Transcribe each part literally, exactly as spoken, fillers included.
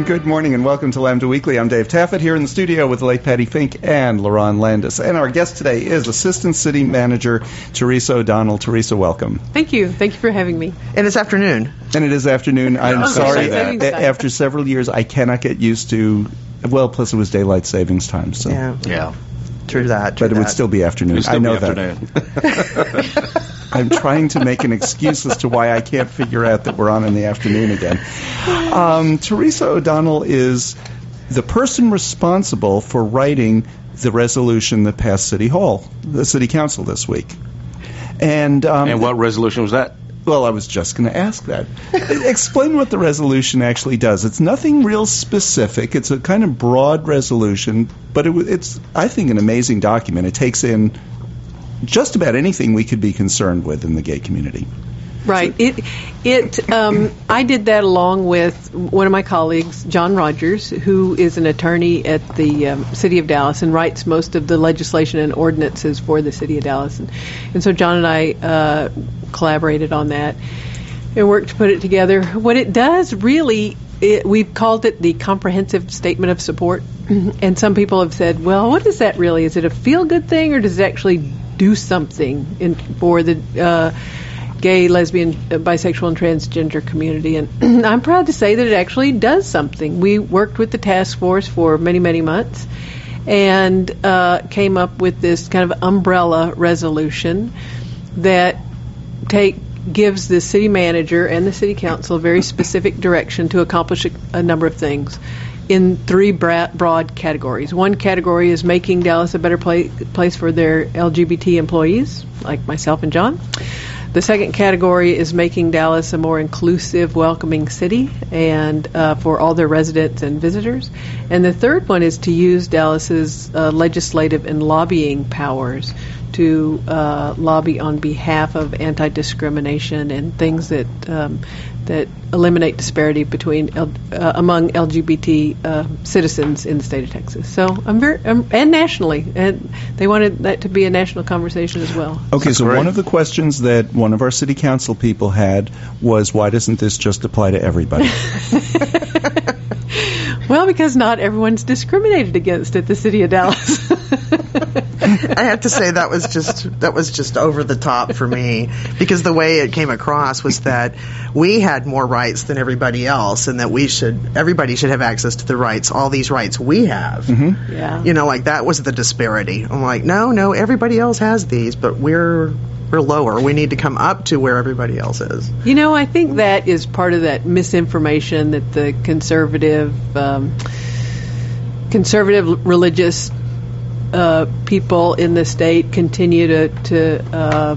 Good morning and welcome to Lambda Weekly. I'm Dave Taffet here in the studio with the late Patty Fink and LaRon Landis. And our guest today is Assistant City Manager Teresa O'Donnell. Teresa, welcome. Thank you. Thank you for having me. And it's afternoon. And it is afternoon. I'm Oh, sorry. daylight savings time. After several years, I cannot get used to, well, plus it was daylight savings time. So. Yeah. Yeah. True that. True But it that. would still be afternoon. Still I know be that. afternoon. I'm trying to make an excuse as to why I can't figure out that we're on in the afternoon again. Um, Teresa O'Donnell is the person responsible for writing the resolution that passed City Hall, the City Council this week. And, um, And what resolution was that? well, I was just going to ask that. Explain what the resolution actually does. It's nothing real specific. It's a kind of broad resolution, but it, it's, I think, an amazing document. It takes in just about anything we could be concerned with in the gay community. Right. It, it. Um, I did that along with one of my colleagues, John Rogers, who is an attorney at the um, City of Dallas and writes most of the legislation and ordinances for the City of Dallas. And, and so John and I uh, collaborated on that and worked to put it together. What it does really, it, we've called it the Comprehensive Statement of Support. And some people have said, well, what is that really? Is it a feel-good thing, or does it actually do something in, for the uh, gay, lesbian, uh, bisexual, and transgender community? And I'm proud to say that it actually does something. We worked with the task force for many, many months and uh, came up with this kind of umbrella resolution that take gives the city manager and the city council very specific direction to accomplish a, a number of things in three bra- broad categories. One category is making Dallas a better pla- place for their L G B T employees, like myself and John. The second category is making Dallas a more inclusive, welcoming city and uh, for all their residents and visitors. And the third one is to use Dallas's uh, legislative and lobbying powers to uh, lobby on behalf of anti-discrimination and things that um, that eliminate disparity between L- uh, among L G B T uh, citizens in the state of Texas. So I'm very um, and nationally, and they wanted that to be a national conversation as well. Okay, so Great. one of the questions that one of our city council people had was, why doesn't this just apply to everybody? Well, because not everyone's discriminated against at the City of Dallas. I have to say that was just that was just over the top for me, because the way it came across was that we had more rights than everybody else, and that we should everybody should have access to the rights, all these rights we have. Mm-hmm. Yeah. You know, like that was the disparity. I'm like, no, no, everybody else has these, but we're we're lower. We need to come up to where everybody else is. You know, I think that is part of that misinformation that the conservative, um, conservative religious uh, people in the state continue to to uh,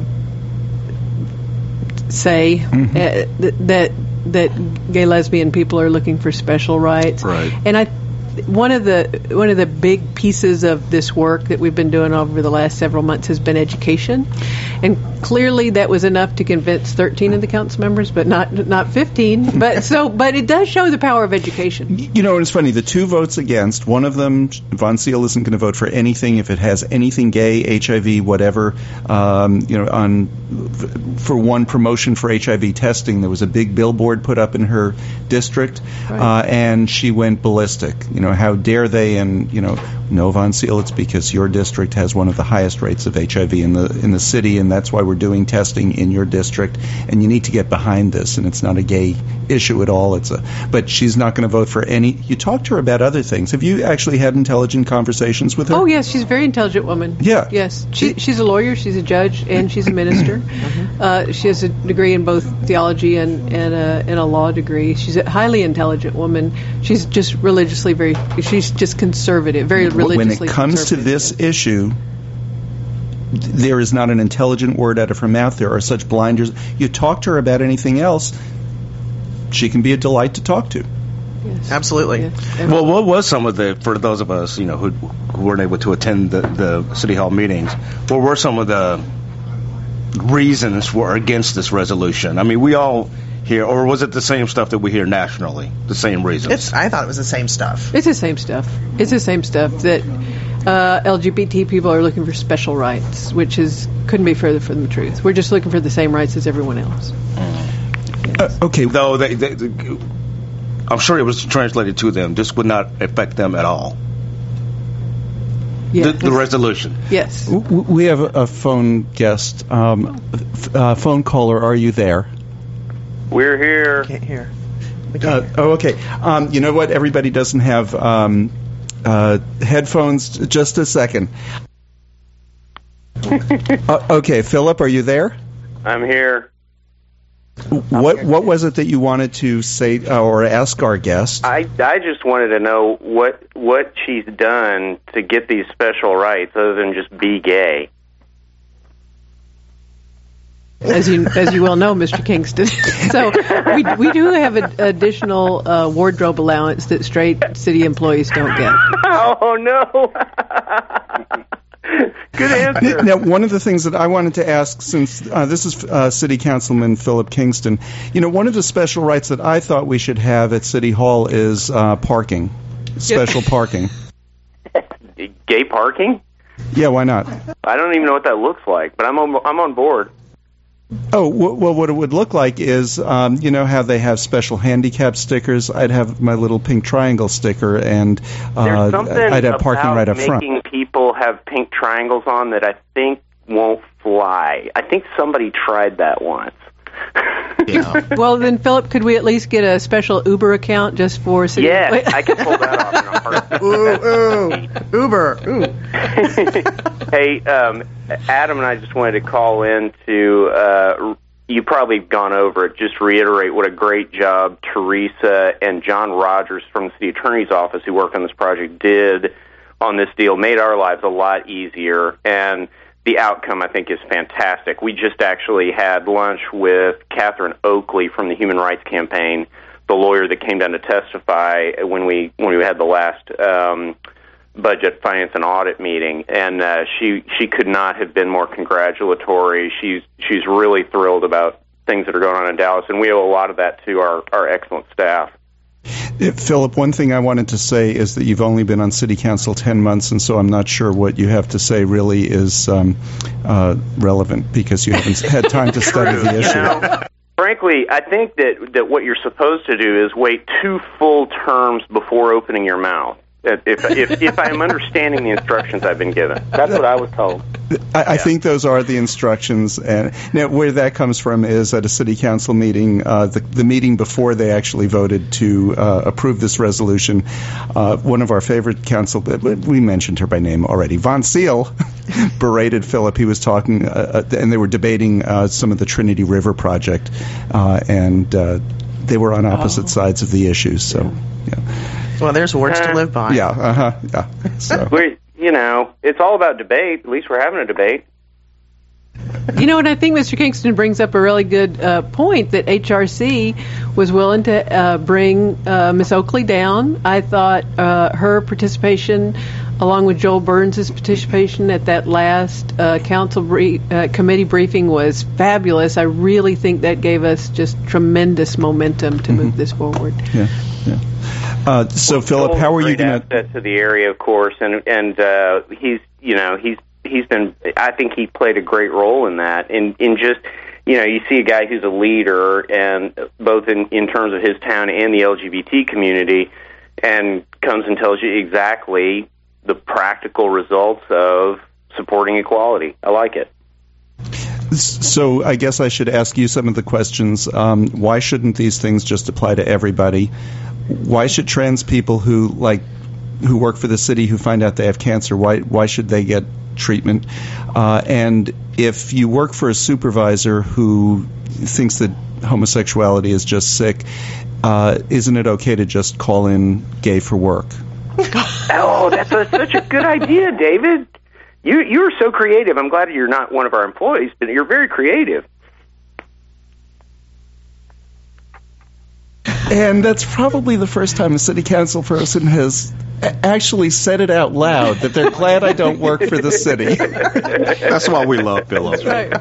say Mm-hmm. uh, th- that that gay lesbian people are looking for special rights. Right. And I. One of the one of the big pieces of this work that we've been doing over the last several months has been education, and clearly that was enough to convince thirteen of the council members, but not not fifteen. But so, but it does show the power of education. You know, it's funny, the two votes against, one of them, Von Seal, isn't going to vote for anything if it has anything gay, H I V, whatever. Um, you know, on for one promotion for H I V testing, there was a big billboard put up in her district, Right. uh, and she went ballistic. You know, how dare they? And, you know, no, Von Seal, it's because your district has one of the highest rates of H I V in the in the city, and that's why we're doing testing in your district, and you need to get behind this, and it's not a gay issue at all. It's a, but she's not going to vote for any. You talked to her about other things. Have you actually had intelligent conversations with her? Oh yes, she's a very intelligent woman. Yeah. Yes, she, she's a lawyer, she's a judge, and she's a minister. uh, she has a degree in both theology and and a, and a law degree. She's a highly intelligent woman. She's just religiously very. She's just conservative, very religiously. When it comes to conservative. this issue, there is not an intelligent word out of her mouth. There are such blinders. You talk to her about anything else, she can be a delight to talk to. Yes. Absolutely. Yes. Well, what was some of the, for those of us, you know, who, who weren't able to attend the, the City Hall meetings, what were some of the reasons for against this resolution? I mean, we all hear, or was it the same stuff that we hear nationally, the same reasons? It's. I thought it was the same stuff. It's the same stuff. It's the same stuff that uh, L G B T people are looking for special rights, which is couldn't be further from the truth. We're just looking for the same rights as everyone else. Uh, okay. Though they, they, they I'm sure it was translated to them. This would not affect them at all. Yeah. The, the resolution. Yes. W- We have a, a phone guest. Um, f- uh, phone caller, are you there? We're here. Can't hear. Uh, oh, okay. Um, you know what? Everybody doesn't have um, uh, headphones. Just a second. uh, okay, Philip, are you there? I'm here. What What was it that you wanted to say uh, or ask our guest? I, I just wanted to know what what she's done to get these special rights other than just be gay. As you as you well know, Mister Kingston. So we we do have an additional uh, wardrobe allowance that straight city employees don't get. Oh, no. Good answer. Now, one of the things that I wanted to ask, since uh, this is uh, City Councilman Philip Kingston, you know, one of the special rights that I thought we should have at City Hall is uh, parking, special parking. Gay parking? Yeah, why not? I don't even know what that looks like, but I'm on, I'm on board. Oh, w- well, what it would look like is, um, you know how they have special handicap stickers? I'd have my little pink triangle sticker, and uh, There's something I'd have parking about right up front. making people have pink triangles on that I think won't fly. I think somebody tried that once. Yeah. Well, then, Philip, could we at least get a special Uber account just for city? Yes, I can pull that off in a heartbeat. Ooh, ooh, Uber, ooh. Hey, um, Adam and I just wanted to call in to, uh, you probably have gone over it, just reiterate what a great job Teresa and John Rogers from the city attorney's office who work on this project did on this deal, made our lives a lot easier, and the outcome, I think, is fantastic. We just actually had lunch with Catherine Oakley from the Human Rights Campaign, the lawyer that came down to testify when we when we had the last um, budget, finance, and audit meeting, and uh, she she could not have been more congratulatory. She's she's really thrilled about things that are going on in Dallas, and we owe a lot of that to our, our excellent staff. Philip, one thing I wanted to say is that you've only been on City Council ten months, and so I'm not sure what you have to say really is um, uh, relevant because you haven't had time to study the issue. You know, frankly, I think that, that what you're supposed to do is wait two full terms before opening your mouth. If, if, if I'm understanding the instructions I've been given. That's what I was told. I, I think those are the instructions. And now, where that comes from is at a city council meeting, uh, the, the meeting before they actually voted to uh, approve this resolution. Uh, one of our favorite council, we mentioned her by name already, Von Seal, berated Philip. He was talking, uh, and they were debating uh, some of the Trinity River project, uh, and uh, they were on opposite oh. sides of the issue. So, yeah. Well, there's words uh, to live by. Yeah, uh-huh, yeah. So. we, you know, it's all about debate. At least we're having a debate. You know, and I think Mister Kingston brings up a really good uh, point that H R C was willing to uh, bring uh, Miss Oakley down. I thought uh, her participation, along with Joel Burns' participation at that last uh, council brief, uh, committee briefing, was fabulous. I really think that gave us just tremendous momentum to mm-hmm. move this forward. Yeah, yeah. Uh, so, well, Philip, how are you going to to the area, of course, and and uh, he's you know he's he's been. I think he played a great role in that. In in just you know you see a guy who's a leader, and both in in terms of his town and the L G B T community, and comes and tells you exactly the practical results of supporting equality. I like it. So I guess I should ask you some of the questions. Um, why shouldn't these things just apply to everybody? Why should trans people who like who work for the city who find out they have cancer, why why should they get treatment? Uh, and if you work for a supervisor who thinks that homosexuality is just sick, uh, isn't it okay to just call in gay for work? Oh, that's a, such a good idea, David. You you are so creative. I'm glad you're not one of our employees, but you're very creative. And that's probably the first time a city council person has a- actually said it out loud, that they're glad I don't work for the city. That's why we love Philip. Right.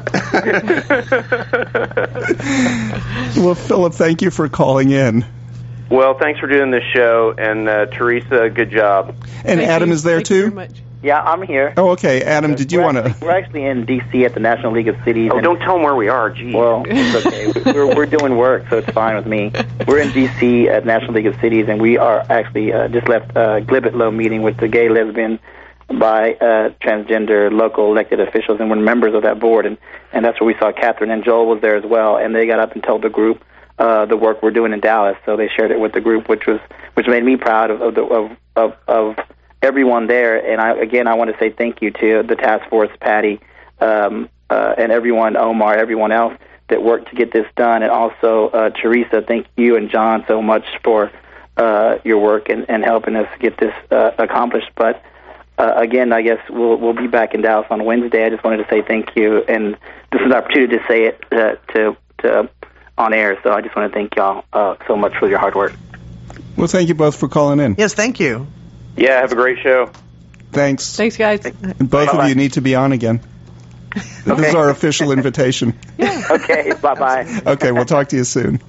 Well, Philip, thank you for calling in. Well, thanks for doing this show, and uh, Teresa, good job. And Thank Adam you. is there Thank you too? very much. Yeah, I'm here. Oh, okay. Adam, did you we're want actually, to? We're actually in D C at the National League of Cities. Oh, and, don't tell them where we are. Geez. Well, it's okay. we're, we're doing work, so it's fine with me. We're in D C at National League of Cities, and we are actually uh, just left a Glibbit-Low meeting with the gay, lesbian, bi, uh, transgender local elected officials, and we're members of that board. And, and that's where we saw Catherine, and Joel was there as well. And they got up and told the group uh, the work we're doing in Dallas. So they shared it with the group, which was which made me proud of of the, of, of, of everyone there. And I, again, I want to say thank you to the task force, Patty, um, uh, and everyone, Omar, everyone else that worked to get this done. And also, uh, Teresa, thank you and John so much for uh, your work and, and helping us get this uh, accomplished. But uh, again, I guess we'll we'll be back in Dallas on Wednesday. I just wanted to say thank you, and this is an opportunity to say it uh, to to on air. So I just want to thank y'all uh, so much for your hard work. Well, thank you both for calling in. Yes, thank you. Yeah, have a great show. Thanks. Thanks, guys. And both of you need to be on again. This is our official invitation. Okay, bye-bye. Okay, we'll talk to you soon.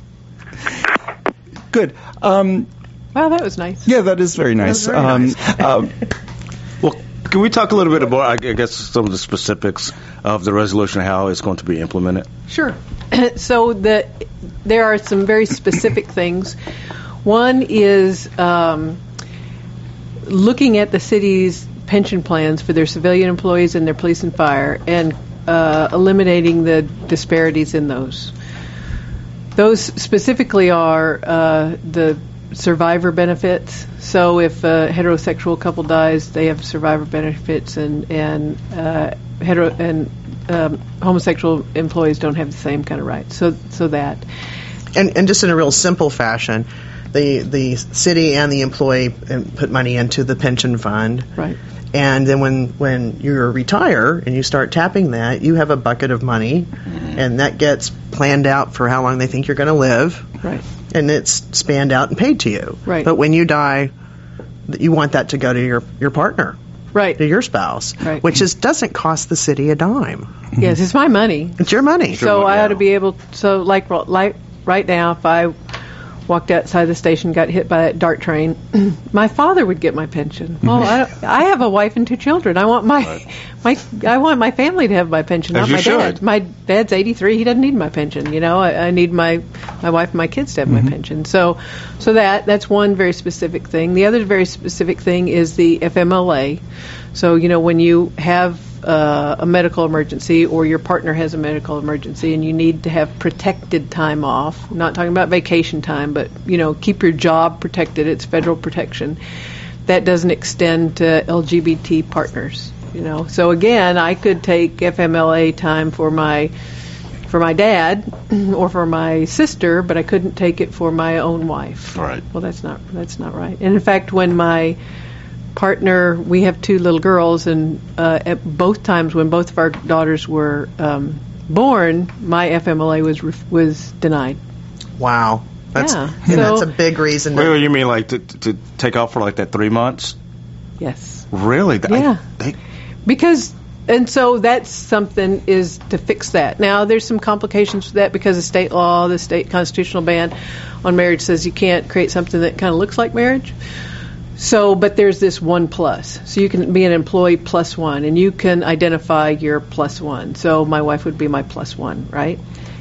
Good. Um, Wow, that was nice. yeah, that is very nice. very um, nice. um, Well, can we talk a little bit about, I guess, some of the specifics of the resolution, how it's going to be implemented? Sure. So the there are some very specific things. One is um, looking at the city's pension plans for their civilian employees and their police and fire, and uh, eliminating the disparities in those. Those specifically are uh, the survivor benefits. So if a heterosexual couple dies, they have survivor benefits, and and uh, hetero and um, homosexual employees don't have the same kind of rights. So so that. And, and just in a real simple fashion, the the city and the employee put money into the pension fund. Right. And then when, when you retire and you start tapping that, you have a bucket of money, and that gets planned out for how long they think you're going to live. Right. And it's spanned out and paid to you. Right. But when you die, you want that to go to your, your partner, Right. to your spouse, Right. which is doesn't cost the city a dime. Yes, it's my money. It's your money. So I ought to be able. So like like right now, if I walked outside the station, got hit by that DART train, my father would get my pension. Well, I, don't- I have a wife and two children. I want my my I want my family to have my pension, As not you my dad. should. My dad's eighty-three. He doesn't need my pension. You know, I, I need my my wife and my kids to have my pension. So so that that's one very specific thing. The other very specific thing is the F M L A. So you know, when you have uh, a medical emergency, or your partner has a medical emergency, and you need to have protected time off. I'm not talking about vacation time, but you know, keep your job protected. It's federal protection. That doesn't extend to L G B T partners. You know, so again, I could take F M L A time for my for my dad or for my sister, but I couldn't take it for my own wife. Right. Well, that's not that's not right. And in fact, when my partner, we have two little girls, and uh, at both times when both of our daughters were um, born, my F M L A was ref- was denied. Wow. That's, Yeah. and that's So- a big reason Wait, to wait, you mean like to, to take off for like that three months? Yes. Really? I- Yeah. they, Because, and so that's something is to fix that. Now, there's some complications with that because of state law. The state constitutional ban on marriage says you can't create something that kind of looks like marriage. So, but there's this one plus. So you can be an employee plus one, and you can identify your plus one. So my wife would be my plus one, right?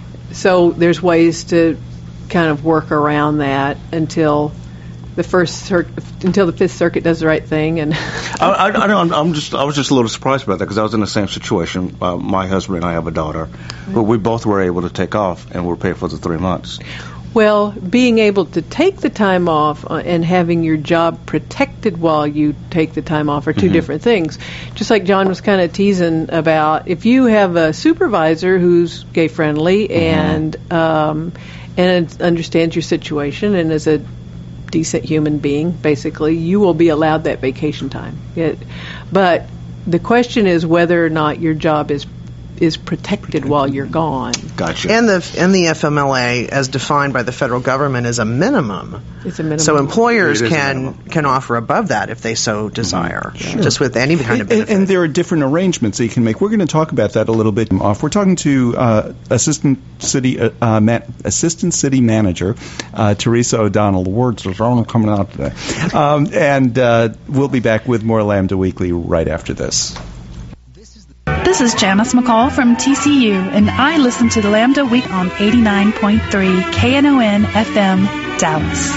So there's ways to kind of work around that until the first cir- until the Fifth Circuit does the right thing. And I, I, I don't, I'm just, I was just a little surprised about that because I was in the same situation. Uh, my husband and I have a daughter, but we both were able to take off and were paid for the three months. Well, being able to take the time off uh, and having your job protected while you take the time off are two different things. Just like John was kind of teasing about, if you have a supervisor who's gay friendly and um, and understands your situation and is a decent human being, basically, you will be allowed that vacation time. It, but the question is whether or not your job is is protected while you're gone. Gotcha. And the and the F M L A, as defined by the federal government, is a minimum. It's a minimum. So employers It is a can minimum. can offer above that if they so desire, just with any kind of And, benefit. and there are different arrangements that you can make. We're going to talk about that a little bit off. We're talking to uh, Assistant City uh, uh, Ma- Assistant City Manager uh, Teresa O'Donnell. The words are only coming out today. Um, and uh, we'll be back with more Lambda Weekly right after this. This is Janice McCall from T C U, and I listen to the Lambda Week on eighty-nine point three K N O N F M, Dallas.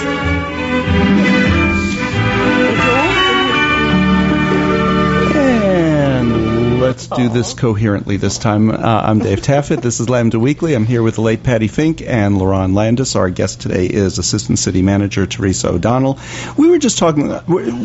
And let's do this coherently this time. Uh, I'm Dave Taffet. This is Lambda Weekly. I'm here with the late Patty Fink and Laron Landis. Our guest today is Assistant City Manager Teresa O'Donnell. We were just talking,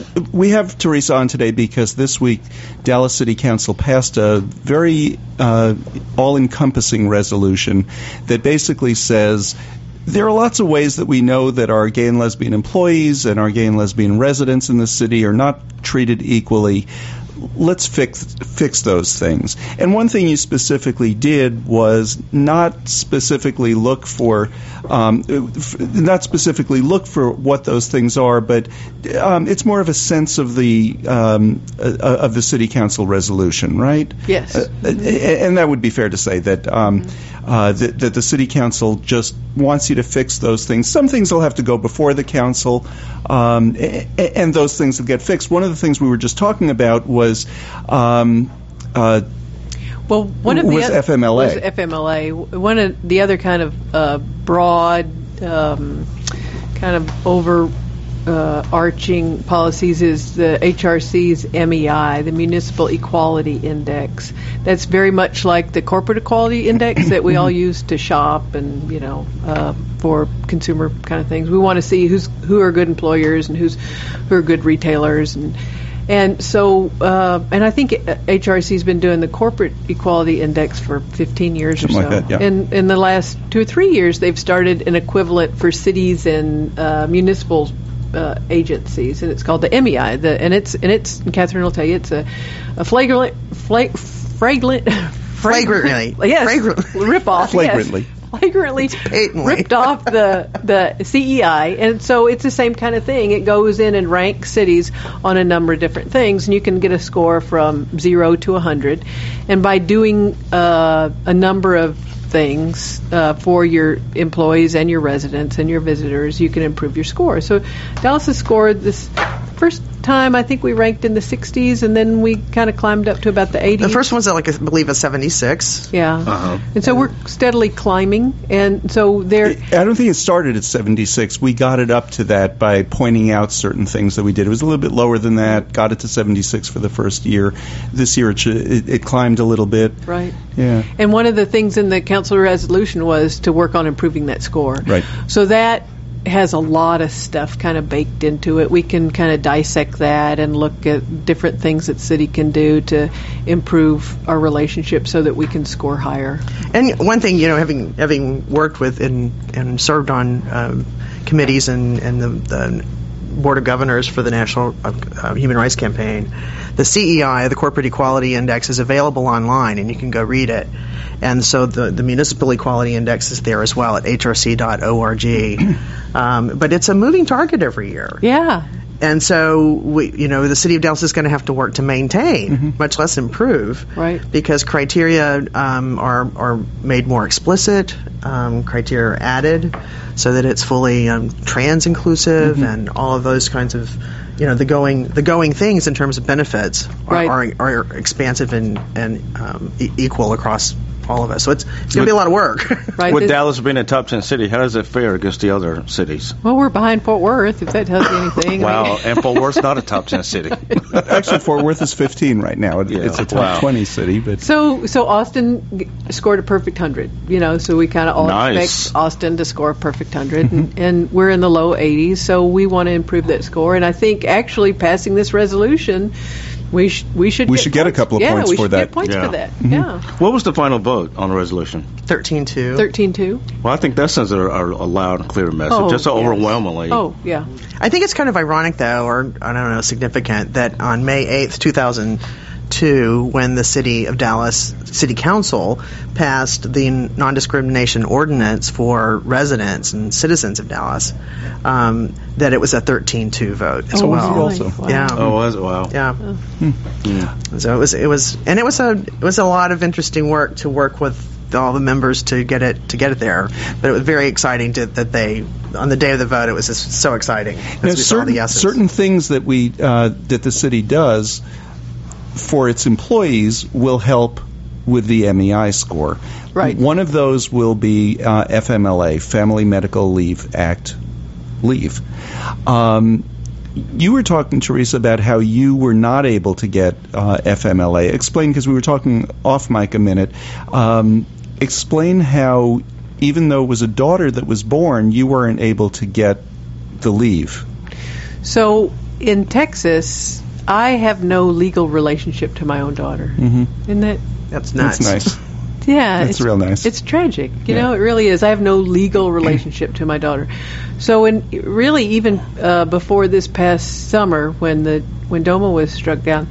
we have Teresa on today because this week Dallas City Council passed a very uh, all-encompassing resolution that basically says there are lots of ways that we know that our gay and lesbian employees and our gay and lesbian residents in the city are not treated equally. Let's fix fix those things. And one thing you specifically did was not specifically look for, um, f- not specifically look for what those things are, but um, it's more of a sense of the um, uh, of the city council resolution, right? Yes. Uh, and that would be fair to say that um, uh, that, that the city council just wants you to fix those things. Some things will have to go before the council, um, and those things will get fixed. One of the things we were just talking about was Um, uh, Well, one of the was oth- F M L A. was F M L A. One of the other kind of uh, broad, um, kind of over uh, arching policies is the H R C's M E I, the Municipal Equality Index. That's very much like the Corporate Equality Index that we all use to shop and, you know, uh, for consumer kind of things. We want to see who's who are good employers and who's who are good retailers and. And so, uh, and I think H R C's been doing the Corporate Equality Index for fifteen years Something or so. like that, yeah. And in the last two or three years, they've started an equivalent for cities and uh, municipal uh, agencies, and it's called the M E I. The, and it's and it's and Catherine will tell you it's a, a flagrant, flag, fragrant, Flagrantly. yes, Fragrant- rip off, Flagrantly. yes. Flagrantly patently. ripped off the the C E I, and so it's the same kind of thing. It goes in and ranks cities on a number of different things, and you can get a score from zero to a hundred. And by doing uh, a number of things uh, for your employees and your residents and your visitors, you can improve your score. So Dallas has scored this first time. I think we ranked in the sixties, and then we kind of climbed up to about the eighties. The first one's at, like, I believe, a seventy-six. Yeah. Uh-huh. And so we're steadily climbing, and so there. I don't think it started at seventy-six. We got it up to that by pointing out certain things that we did. It was a little bit lower than that. Got it to seventy-six for the first year. This year it, should, it, it climbed a little bit. Right. Yeah. And one of the things in the council resolution was to work on improving that score. Right. So that has a lot of stuff kind of baked into it. We can kind of dissect that and look at different things that city can do to improve our relationship so that we can score higher. And one thing, you know, having having worked with and, and served on um, committees and, and the, the Board of Governors for the National uh, Human Rights Campaign, the C E I, the Corporate Equality Index, is available online, and you can go read it. And so the, the Municipal Equality Index is there as well at h r c dot org. Um, but it's a moving target every year. Yeah. And so, we, you know, the City of Dallas is going to have to work to maintain, Mm-hmm. much less improve. Right. Because criteria um, are, are made more explicit, um, criteria are added so that it's fully um, trans inclusive, Mm-hmm. and all of those kinds of, you know, the going the going things in terms of benefits are, Right. are, are expansive and, and um, e- equal across all of us. So it's, it's going to be a lot of work. Right. With This- Dallas being a top ten city, how does it fare against the other cities? well, we're behind Fort Worth, if that tells you anything. Wow, and Fort Worth's not a top ten city. Actually, Fort Worth is fifteen right now. It, Yeah. It's a top Wow. twenty city, but So, so Austin g- scored a perfect hundred. You know, so we kind of all Nice. expect Austin to score a perfect hundred, and, and we're in the low eighties. So we want to improve that score. And I think actually passing this resolution, we sh- we should We get should get a points. couple of yeah, points we for should that. Get points Yeah. for that. Yeah, What was the final vote on the resolution? thirteen two. thirteen two. Well, I think that sends a, a, a loud and clear message, Oh, just so yes. overwhelmingly. Oh yeah. I think it's kind of ironic, though, or I don't know, significant, that on May eighth, two thousand two when the City of Dallas City Council passed the non-discrimination ordinance for residents and citizens of Dallas, um, that it was a thirteen two vote as Oh, well. really? Also. Wow. Yeah. Oh, was it? Wow. Yeah. Hmm. So it was, it was, and it was a, it was a lot of interesting work to work with all the members to get it to get it there. But it was very exciting to, that they, on the day of the vote, it was just so exciting. As Now, we saw certain, the yeses. certain things that we uh, that the city does for its employees will help with the M E I score. Right. One of those will be uh, F M L A, Family Medical Leave Act leave. Um, you were talking, Teresa, about how you were not able to get uh, F M L A. Explain, because we were talking off mic a minute. Um, explain how, even though it was a daughter that was born, you weren't able to get the leave. So in Texas, I have no legal relationship to my own daughter. Mm-hmm. Isn't that? That's nuts. That's nice. Yeah, That's it's real nice. It's tragic, you Yeah. know. It really is. I have no legal relationship to my daughter. So, in really, even uh, before this past summer, when the when DOMA was struck down,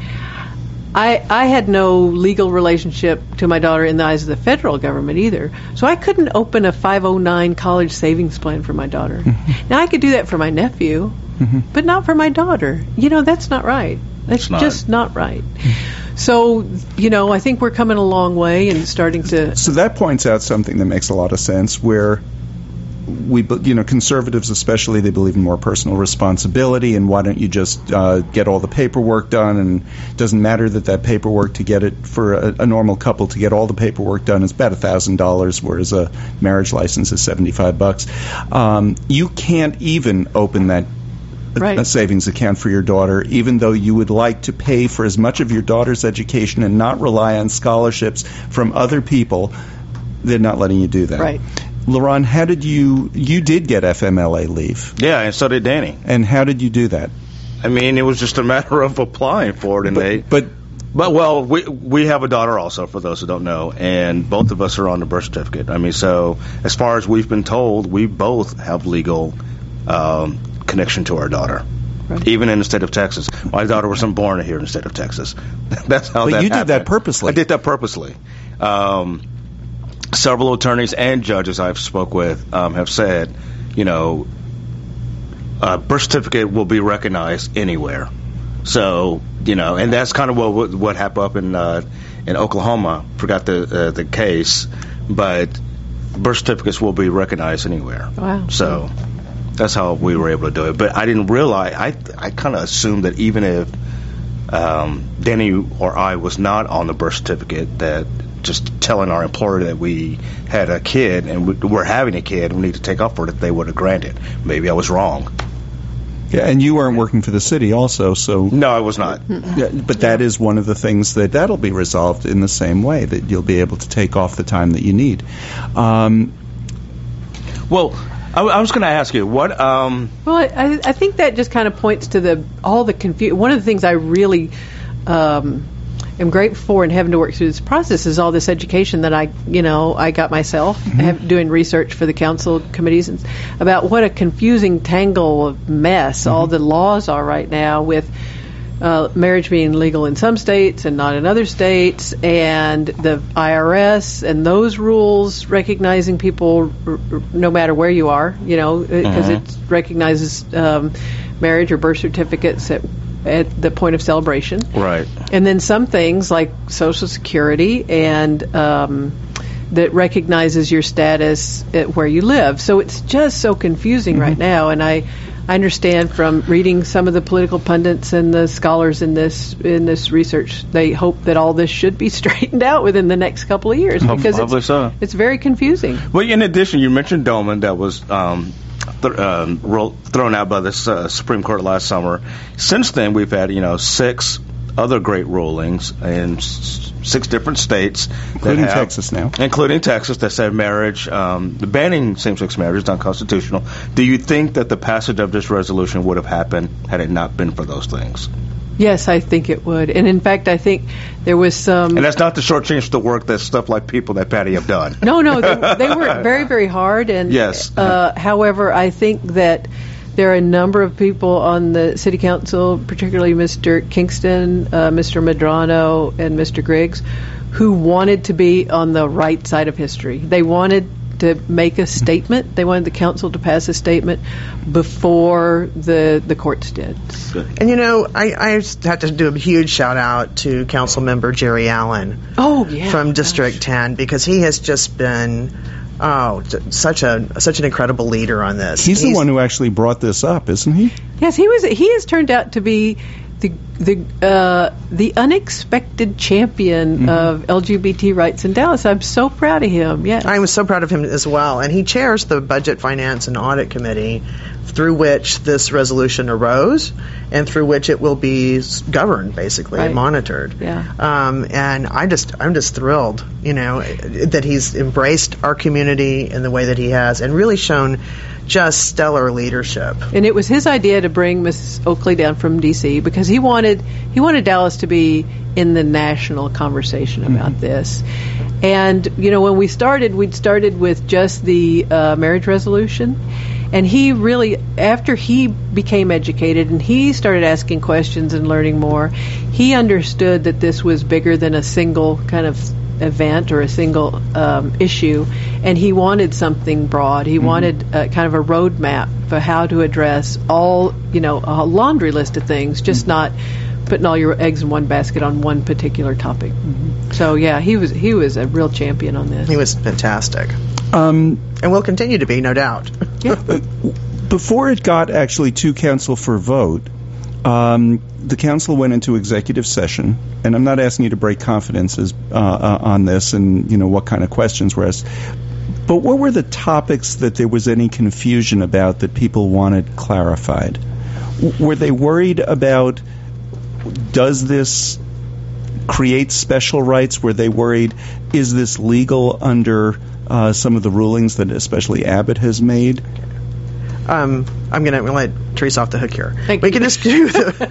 I I had no legal relationship to my daughter in the eyes of the federal government either. So I couldn't open a five oh nine college savings plan for my daughter. Now I could do that for my nephew, but not for my daughter. You know, that's not right. That's It's not. just not right. So, you know, I think we're coming a long way and starting to. So that points out something that makes a lot of sense, where we, be- you know, conservatives especially, they believe in more personal responsibility, and why don't you just uh, get all the paperwork done, and it doesn't matter that that paperwork, to get it for a, a normal couple to get all the paperwork done is about one thousand dollars, whereas a marriage license is seventy-five bucks. Um, you can't even open that Right. a savings account for your daughter, even though you would like to pay for as much of your daughter's education and not rely on scholarships from other people. They're not letting you do that. Right. LaRon, how did you, you did get F M L A leave, Yeah, and so did Danny. and how did you do that? I mean, it was just a matter of applying for it, and they. But But well, we we have a daughter also, for those who don't know, and both of us are on the birth certificate. I mean, so as far as we've been told, we both have legal um, connection to our daughter, Right. even in the state of Texas. My daughter wasn't born here in the state of Texas. That's how But that you did happened. that purposely. I did that purposely. Um, several attorneys and judges I've spoke with um, have said, you know, a birth certificate will be recognized anywhere. So, you know, and that's kind of what what, what happened up in uh, in Oklahoma. Forgot the uh, the case, but birth certificates will be recognized anywhere. Wow. So that's how we were able to do it. But I didn't realize. I I kind of assumed that even if um, Danny or I was not on the birth certificate, that just telling our employer that we had a kid and we, we're having a kid, we need to take off for it, that they would have granted. Maybe I was wrong. yeah, and you weren't working for the city also, so. No, I was not. Yeah, but that is one of the things that that'll be resolved in the same way, that you'll be able to take off the time that you need. Um, Well, I, I was going to ask you what. Um, Well, I, I think that just kind of points to the all the confusion. One of the things I really um, am grateful for in having to work through this process is all this education that I, you know, I got myself have, doing research for the council committees and, about what a confusing tangle of mess all the laws are right now, with uh, marriage being legal in some states and not in other states, and the I R S and those rules recognizing people r- r- no matter where you are, you know, because it recognizes um, marriage or birth certificates at, at the point of celebration. right. And then some things like Social Security and um, that recognizes your status at where you live. So it's just so confusing right now. And I, I understand from reading some of the political pundits and the scholars in this in this research, they hope that all this should be straightened out within the next couple of years, because Hopefully it's, so. it's very confusing. Well, in addition, you mentioned Doman, that was um, th- um, ro- thrown out by the uh, Supreme Court last summer. Since then, we've had, you know, six other great rulings in s- six different states, that Including have- Texas now. including Texas, that said marriage, um, the banning same-sex marriage is unconstitutional. Do you think that the passage of this resolution would have happened had it not been for those things? Yes, I think it would. And in fact, I think there was some... And that's not to shortchange the work that stuff like people that Patty have done. No, no, they, they worked very, very hard. And Yes. Uh, however, I think that There are a number of people on the city council, particularly Mister Kingston, uh, Mister Medrano, and Mister Griggs, who wanted to be on the right side of history. They wanted to make a statement. They wanted the council to pass a statement before the the courts did. And you know, I, I have to do a huge shout out to Council Member Jerry Allen. Oh yeah, from District gosh. ten, because he has just been oh such a such an incredible leader on this. He's, He's the one who actually brought this up, isn't he? Yes, he was. He has turned out to be the the uh, the unexpected champion mm-hmm. of L G B T rights in Dallas. I'm so proud of him. Yeah, I was so proud of him as well. And he chairs the Budget, Finance, and Audit Committee, through which this resolution arose, and through which it will be governed, basically, right. and monitored. Yeah. Um, and I just, I'm just thrilled, you know, that he's embraced our community in the way that he has, and really shown just stellar leadership. And it was his idea to bring Missus Oakley down from D C because he wanted he wanted Dallas to be in the national conversation about mm-hmm. this. And you know, when we started, we'd started with just the uh, marriage resolution. And he really, after he became educated and he started asking questions and learning more, he understood that this was bigger than a single kind of event or a single um, issue, and he wanted something broad. He mm-hmm. wanted uh, kind of a roadmap for how to address all, you know, a laundry list of things, just mm-hmm. not putting all your eggs in one basket on one particular topic. Mm-hmm. So yeah, he was he was a real champion on this. He was fantastic, um, and will continue to be, no doubt. Yeah. Before it got actually to council for vote, um, the council went into executive session, and I'm not asking you to break confidences uh, uh, on this and, you know, what kind of questions were asked, but what were the topics that there was any confusion about that people wanted clarified? W- were they worried about, does this create special rights? Were they worried, is this legal under uh, some of the rulings that especially Abbott has made? Um, I'm going to let Teresa off the hook here. Thank we you. can just do the,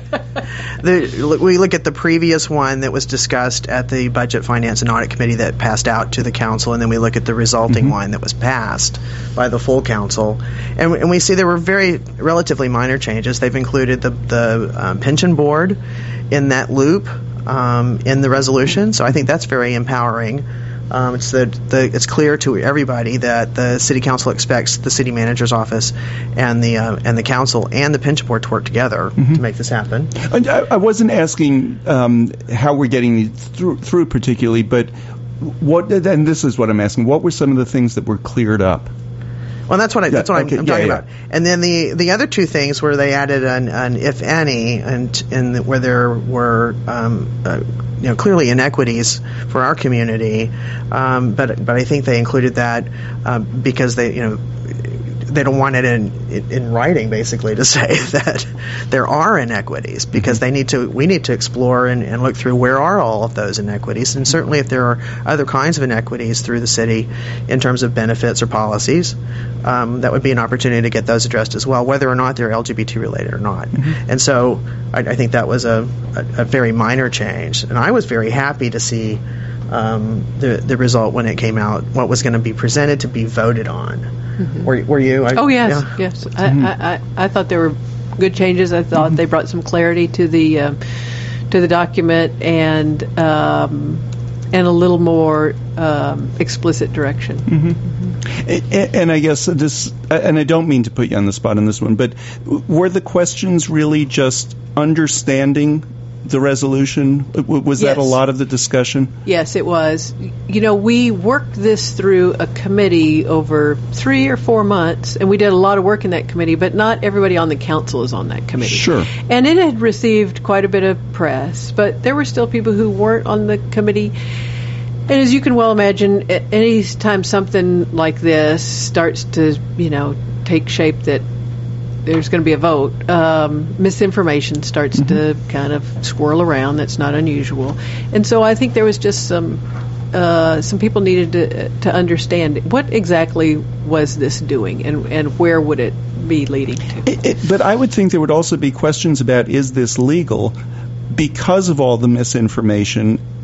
the. We look at the previous one that was discussed at the Budget, Finance, and Audit Committee that passed out to the council, and then we look at the resulting mm-hmm. one that was passed by the full council, and, and we see there were very relatively minor changes. They've included the the um, pension board in that loop um, in the resolution, so I think that's very empowering. Um, it's the, the it's clear to everybody that the city council expects the city manager's office and the uh, and the council and the pension board to work together mm-hmm. to make this happen. And I, I wasn't asking um, how we're getting through, through particularly, but what. And this is what I'm asking: what were some of the things that were cleared up? Well, that's what I, that's what okay, I'm, I'm yeah, talking yeah. about. And then the, the other two things where they added an, an if any, and in the, where there were um, uh, you know clearly inequities for our community, um, but but I think they included that uh, because they you know they don't want it in in writing basically to say that there are inequities because mm-hmm. they need to we need to explore and, and look through where are all of those inequities, and certainly if there are other kinds of inequities through the city in terms of benefits or policies, um, that would be an opportunity to get those addressed as well, whether or not they're L G B T related or not. Mm-hmm. And so I, I think that was a, a, a very minor change, and I was very happy to see um, the the result when it came out, what was going to be presented to be voted on. Mm-hmm. Were, were you? I, oh yes, yeah. yes. Mm-hmm. I, I, I thought there were good changes. I thought mm-hmm. they brought some clarity to the uh, to the document and um, and a little more um, explicit direction. Mm-hmm. Mm-hmm. And, and I guess this, and I don't mean to put you on the spot on this one, but were the questions really just understanding the resolution? Was yes. that a lot of the discussion? Yes, it was. You know, we worked this through a committee over three or four months, and we did a lot of work in that committee, but not everybody on the council is on that committee. Sure. And it had received quite a bit of press, but there were still people who weren't on the committee. And as you can well imagine, any time something like this starts to, you know, take shape that there's going to be a vote, um, misinformation starts mm-hmm. to kind of swirl around. That's not unusual. And so I think there was just some uh, some people needed to to understand what exactly was this doing and, and where would it be leading to. It, it, but I would think there would also be questions about, is this legal? Because of all the misinformation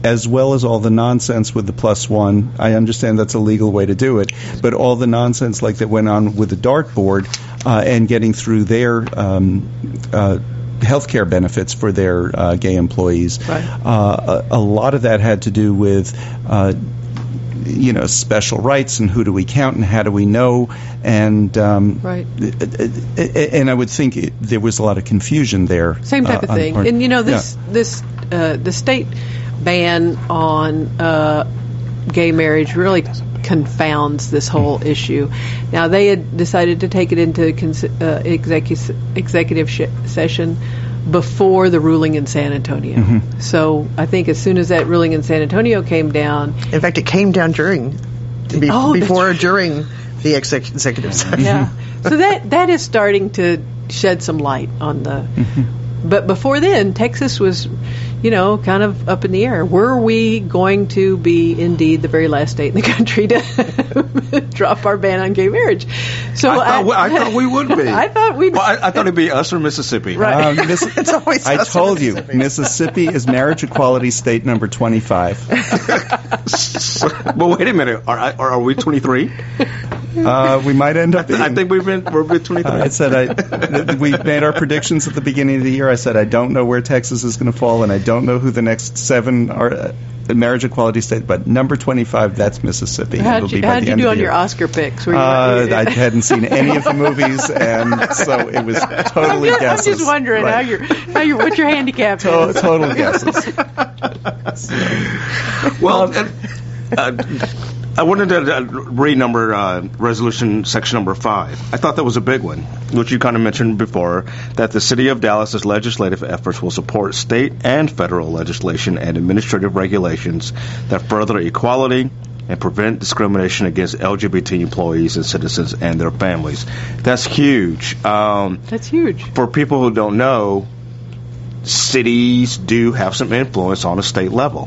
as well as all the nonsense with the plus one. I understand that's a legal way to do it, but all the nonsense like that went on with the dartboard uh, and getting through their um, uh, health care benefits for their uh, gay employees. Right. Uh, a, a lot of that had to do with uh, you know, special rights and who do we count and how do we know, and um, right. And I would think it, there was a lot of confusion there. Same type uh, of thing. Part, and you know, this yeah. this uh, the state ban on uh, gay marriage really confounds this whole mm-hmm. issue. Now, they had decided to take it into cons- uh, execu- executive sh- session before the ruling in San Antonio. Mm-hmm. So I think as soon as that ruling in San Antonio came down... In fact, it came down during, be, oh, before or right. during the exec- executive session. Yeah. So that that is starting to shed some light on the... Mm-hmm. But before then, Texas was, you know, kind of up in the air. Were we going to be indeed the very last state in the country to drop our ban on gay marriage? So I, I, thought, we, I thought we would be. I thought we'd. Well, I, I thought it'd be us or Mississippi. Right. Um, Miss, it's always I us told you, Mississippi. Mississippi is marriage equality state number twenty-five. Well, wait a minute. Are, are, are we twenty-three? Uh, we might end up. Being, I think we've been we're with twenty-three. Uh, I said I. We made our predictions at the beginning of the year. I said I don't know where Texas is going to fall, and I don't know who the next seven are. Uh, marriage equality state, but number twenty-five, that's Mississippi. How'd you, how'd you do on your Oscar picks? Were you, uh, I hadn't seen any of the movies, and so it was totally I'm just, guesses. I'm just wondering right. how you're, how you're, what your handicap to- is. Total guesses. Well, uh, uh, I wanted to uh, read number uh, resolution section number five. I thought that was a big one, which you kind of mentioned before, that the City of Dallas's legislative efforts will support state and federal legislation and administrative regulations that further equality and prevent discrimination against L G B T employees and citizens and their families. That's huge. Um, That's huge. For people who don't know, cities do have some influence on a state level,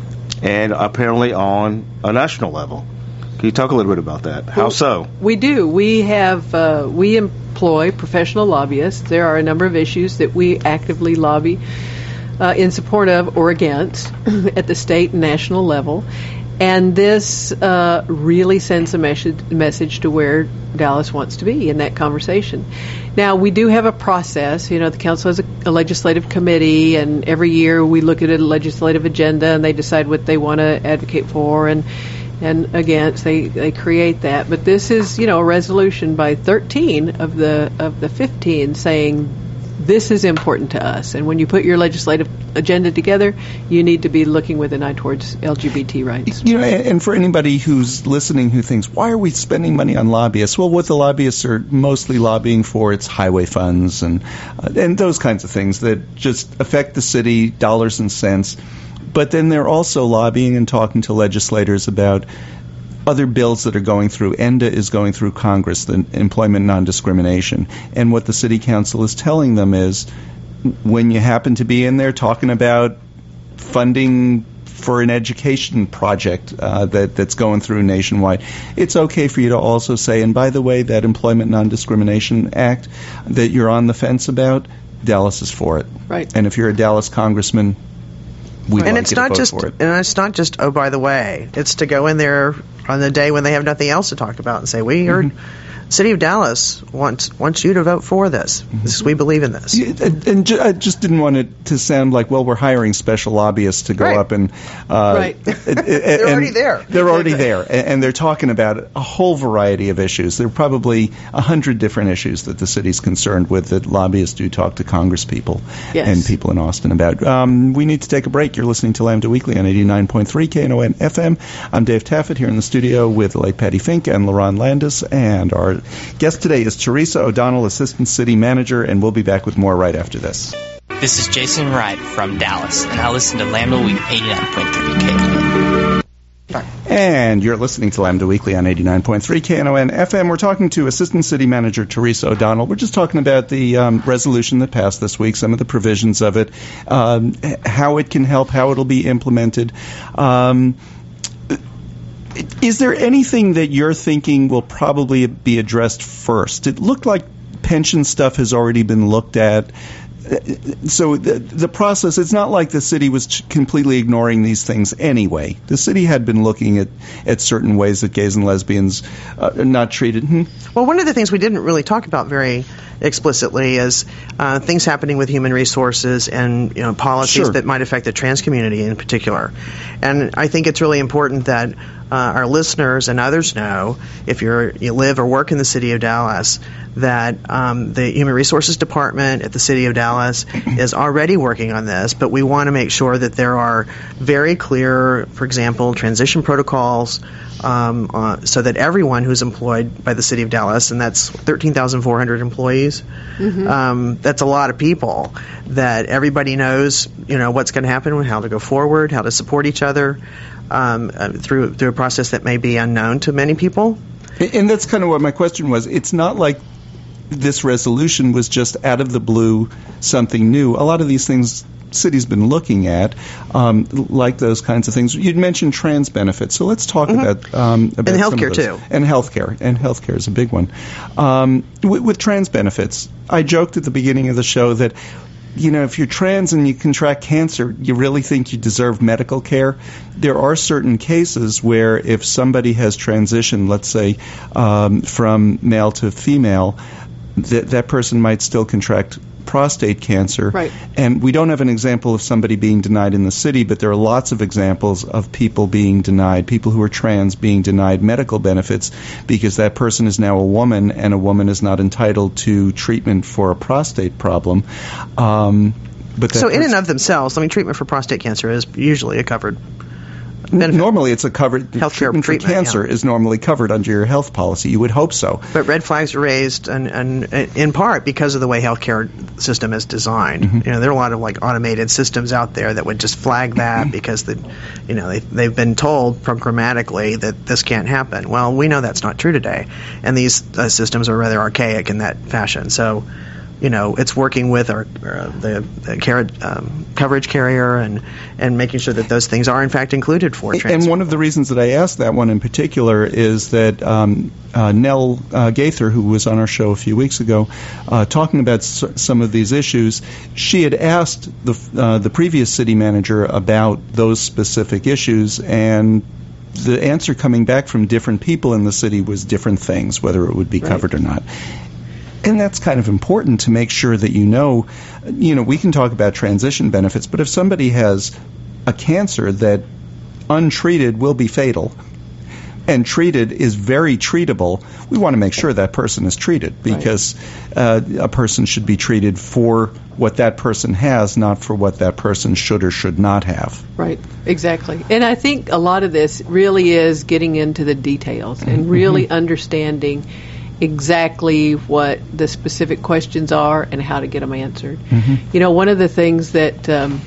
and apparently on a national level. Can you talk a little bit about that? How Well, so? We do. We have uh, we employ professional lobbyists. There are a number of issues that we actively lobby uh, in support of or against at the state and national level. And this uh, really sends a message, message to where Dallas wants to be in that conversation. Now, we do have a process. You know, the council has a, a legislative committee, and every year we look at a legislative agenda, and they decide what they want to advocate for and and against. They they create that. But this is, you know, a resolution by thirteen of the of the fifteen saying this is important to us. And when you put your legislative agenda together, you need to be looking with an eye towards L G B T rights. You know, and for anybody who's listening who thinks, why are we spending money on lobbyists? Well, what the lobbyists are mostly lobbying for, it's highway funds and uh, and those kinds of things that just affect the city, dollars and cents. But then they're also lobbying and talking to legislators about other bills that are going through. ENDA is going through Congress, the Employment Non-Discrimination. And what the City Council is telling them is, when you happen to be in there talking about funding for an education project uh, that, that's going through nationwide, it's okay for you to also say, and by the way, that Employment Non-Discrimination Act that you're on the fence about, Dallas is for it. Right. And if you're a Dallas congressman, we'd and like it's you to not vote just for it. and it's not just oh, by the way, it's to go in there on the day when they have nothing else to talk about and say, we heard Mm-hmm. City of Dallas wants wants you to vote for this. This we believe in this. Yeah, and, and ju- I just didn't want it to sound like, well, we're hiring special lobbyists to go Right. up and uh, Right. They're already there. They're already there, and, and they're talking about a whole variety of issues. There are probably a hundred different issues that the city's concerned with that lobbyists do talk to Congress people Yes. and people in Austin about. Um, we need to take a break. You're listening to Lambda Weekly on eighty-nine point three K N O N F M. I'm Dave Taffet here in the studio with the late Patty Fink and LaRon Landis, and our guest today is Teresa O'Donnell, Assistant City Manager, and we'll be back with more right after this. This is Jason Wright from Dallas, and I listen to Lambda Week eighty-nine point three K N O N. And you're listening to Lambda Weekly on eighty-nine point three K N O N F M. We're talking to Assistant City Manager Teresa O'Donnell. We're just talking about the um, resolution that passed this week, some of the provisions of it, um, how it can help, how it'll be implemented. Um, Is there anything that you're thinking will probably be addressed first? It looked like pension stuff has already been looked at. so the, the process, it's not like the city was ch- completely ignoring these things anyway. The city had been looking at, at certain ways that gays and lesbians uh, are not treated. Hmm? Well, one of the things we didn't really talk about very explicitly is uh, things happening with human resources and you know policies Sure. that might affect the trans community in particular. And I think it's really important that uh, our listeners and others know, if you're you live or work in the city of Dallas, that um, the Human Resources Department at the city of Dallas is already working on this, but we want to make sure that there are very clear, for example, transition protocols um, uh, so that everyone who's employed by the city of Dallas, and that's thirteen thousand four hundred employees, Mm-hmm. um, that's a lot of people, that everybody knows, you know, what's going to happen, how to go forward, how to support each other um, uh, through through a process that may be unknown to many people. And that's kind of what my question was. It's not like this resolution was just out of the blue something new. A lot of these things city's been looking at, um, like those kinds of things. You'd mentioned trans benefits, so let's talk Mm-hmm. about um, about And some of healthcare, those. too. And healthcare, and healthcare is a big one. Um, with, with trans benefits, I joked at the beginning of the show that, you know, if you're trans and you contract cancer, you really think you deserve medical care. There are certain cases where if somebody has transitioned, let's say, um, from male to female, that that person might still contract prostate cancer. Right. And we don't have an example of somebody being denied in the city, but there are lots of examples of people being denied, people who are trans being denied medical benefits because that person is now a woman and a woman is not entitled to treatment for a prostate problem. Um, but that So in person- and of themselves, I mean, treatment for prostate cancer is usually a covered benefit. Normally, it's a covered Healthcare treatment for treatment, cancer yeah. is normally covered under your health policy. You would hope so. But red flags are raised, and, and in part because of the way healthcare system is designed. Mm-hmm. You know, there are a lot of like automated systems out there that would just flag that because the, you know, they, they've been told programmatically that this can't happen. Well, we know that's not true today, and these uh, systems are rather archaic in that fashion. So, you know, it's working with our, uh, the, the care, um, coverage carrier and, and making sure that those things are in fact included for trans. And one of the reasons that I asked that one in particular is that um, uh, Nell uh, Gaither, who was on our show a few weeks ago, uh, talking about s- some of these issues, she had asked the uh, the previous city manager about those specific issues, and the answer coming back from different people in the city was different things, whether it would be Right. covered or not. And that's kind of important to make sure that you know, you know, we can talk about transition benefits, but if somebody has a cancer that untreated will be fatal and treated is very treatable, we want to make sure that person is treated because uh, a person should be treated for what that person has, not for what that person should or should not have. Right, exactly. And I think a lot of this really is getting into the details and really understanding exactly what the specific questions are and how to get them answered. Mm-hmm. You know, one of the things that um,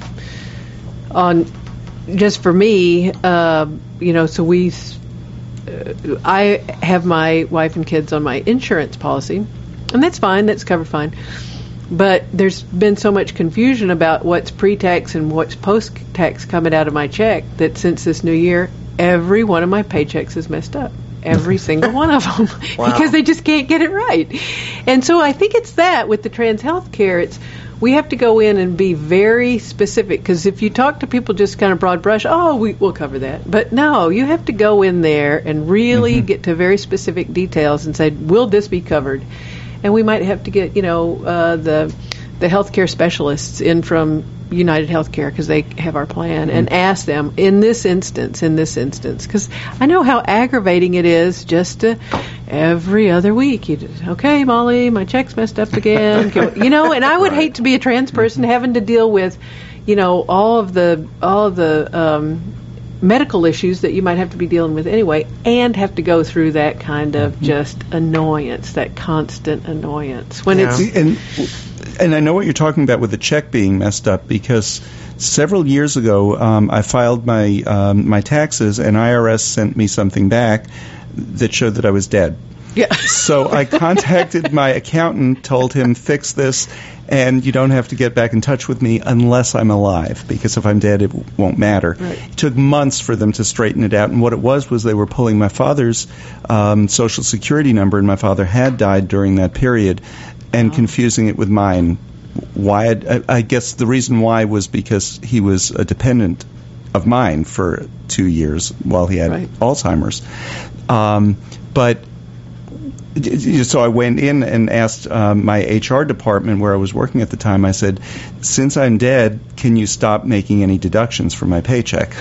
on just for me, uh, you know, so we, uh, I have my wife and kids on my insurance policy, and that's fine, that's covered fine. But there's been so much confusion about what's pre-tax and what's post-tax coming out of my check that since this new year, every one of my paychecks is messed up. Every single one of them. Wow. Because they just can't get it right. And so I think it's that with the trans health care, it's we have to go in and be very specific, because if you talk to people just kind of broad brush, oh, we, we'll cover that. But no, you have to go in there and really mm-hmm. get to very specific details and say, will this be covered? And we might have to get, you know, uh, the the healthcare specialists in from United Healthcare because they have our plan mm-hmm. and ask them in this instance, in this instance, because I know how aggravating it is just to every other week you just, okay, Molly, my check's messed up again, you know, and I would hate to be a trans person mm-hmm. having to deal with, you know, all of the all of the um, medical issues that you might have to be dealing with anyway, and have to go through that kind of mm-hmm. just annoyance, that constant annoyance when yeah. it's and and I know what you're talking about with the check being messed up, because several years ago um, I filed my um, my taxes and I R S sent me something back that showed that I was dead. Yeah. So I contacted my accountant, told him, fix this, and you don't have to get back in touch with me unless I'm alive, because if I'm dead, it won't matter. Right. It took months for them to straighten it out, and what it was was they were pulling my father's um, Social Security number, and my father had died during that period, and oh. confusing it with mine. why I, I guess the reason why was because he was a dependent of mine for two years while he had Right. Alzheimer's. Um, but so I went in and asked um, my H R department where I was working at the time, I said, since I'm dead, can you stop making any deductions from my paycheck?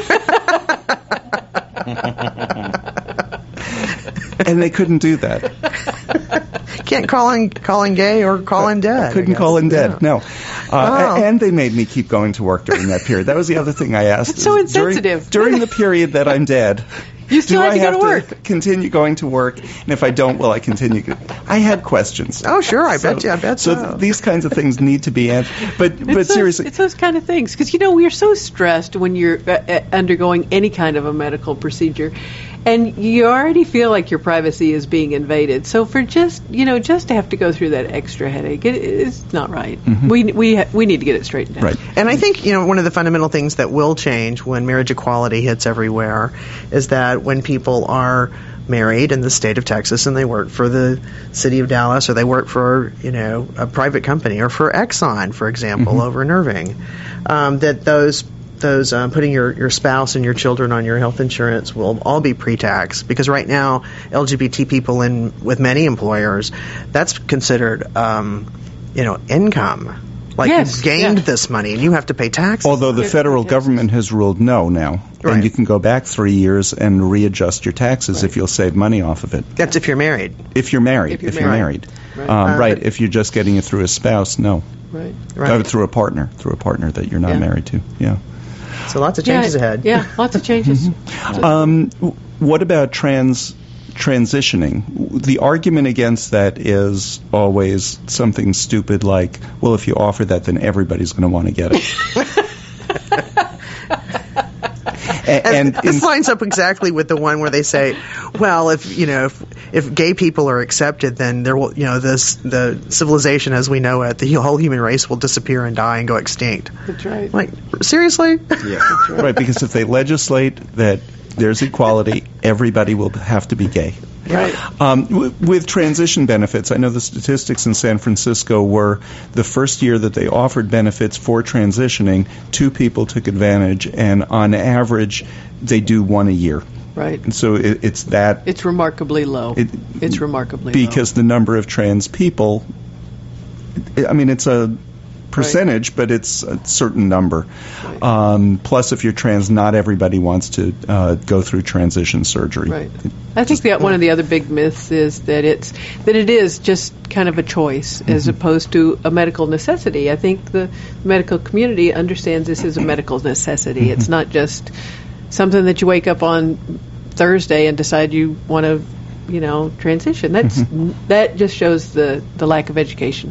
And they couldn't do that. Can't call in, call in gay or call in dead. I couldn't I call in dead, Yeah. no. Uh, Wow. And they made me keep going to work during that period. That was the other thing I asked. That's so is insensitive. During, during the period that I'm dead, You still do have I to go have to work. to continue going to work? And if I don't, will I continue? go- I had questions. Oh, sure. I bet you. I bet so. So th- these kinds of things need to be answered. But but It's those, seriously, it's those kind of things because you know we're so stressed when you're uh, uh, undergoing any kind of a medical procedure, and you already feel like your privacy is being invaded. So for just you know just to have to go through that extra headache, it, it's not right. We we ha- we need to get it straightened out. right. And I think, you know, one of the fundamental things that will change when marriage equality hits everywhere is that when people are married in the state of Texas and they work for the city of Dallas or they work for, you know, a private company or for Exxon, for example, over in Irving, um, that those those um, putting your, your spouse and your children on your health insurance will all be pre-tax because right now L G B T people in with many employers, that's considered, um, you know, income. Like Yes, you've gained yeah. this money and you have to pay taxes. Although the Yes, federal yes. government has ruled no now, Right. and you can go back three years and readjust your taxes if you'll save money off of it. That's if you're married. If you're married, If you're married, Right. Um, Uh, right. but- If you're just getting it through a spouse, no. Right. Right. Uh, through a partner, through a partner that you're not Yeah. married to. Yeah. So lots of changes yeah, ahead. Yeah, lots of changes. Um, w- what about trans transitioning? The argument against that is always something stupid like, well, if you offer that, then everybody's going to want to get it. A- And, and this in- lines up exactly with the one where they say, well, if you know, if, if gay people are accepted, then there will, you know, this the civilization as we know it, the whole human race will disappear and die and go extinct. That's right. Like, seriously? right, because if they legislate that there's equality, everybody will have to be gay. Right. Um, w- with transition benefits, I know the statistics in San Francisco were the first year that they offered benefits for transitioning, two people took advantage, and on average, they do one a year. Right. And so it, it's that It's remarkably low. It- it's remarkably low. because the number of trans people, I mean, it's a percentage, but it's a certain number. Right. Um, plus, if you're trans, not everybody wants to uh, go through transition surgery. Right. I think that one of the other big myths is that it's that it is just kind of a choice as opposed to a medical necessity. I think the medical community understands this as a medical necessity. It's not just something that you wake up on Thursday and decide you want to, you know, transition. That's that just shows the the lack of education.